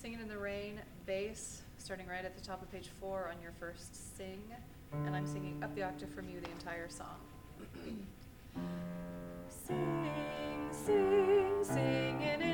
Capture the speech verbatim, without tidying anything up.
Singing in the Rain, bass, starting right at the top of page four on your first sing, and I'm singing up the octave from you the entire song. Sing, sing, singing